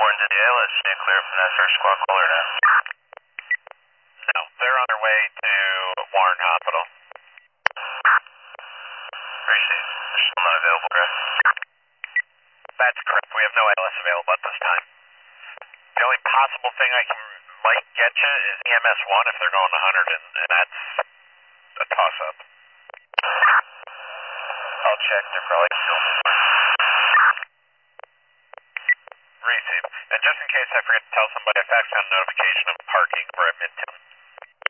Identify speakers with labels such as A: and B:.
A: Warren to the ALS, stay clear from that first squad caller now. No, they're on their way to Warren Hospital. Appreciate it. They're still not available, correct? That's correct. We have no ALS available at this time. The only possible thing I might get you is EMS 1 if they're going 100, and that's a toss-up. I'll check. They're probably still receive. And just in case I forget to tell somebody, I faxed out a notification of parking for at Midtown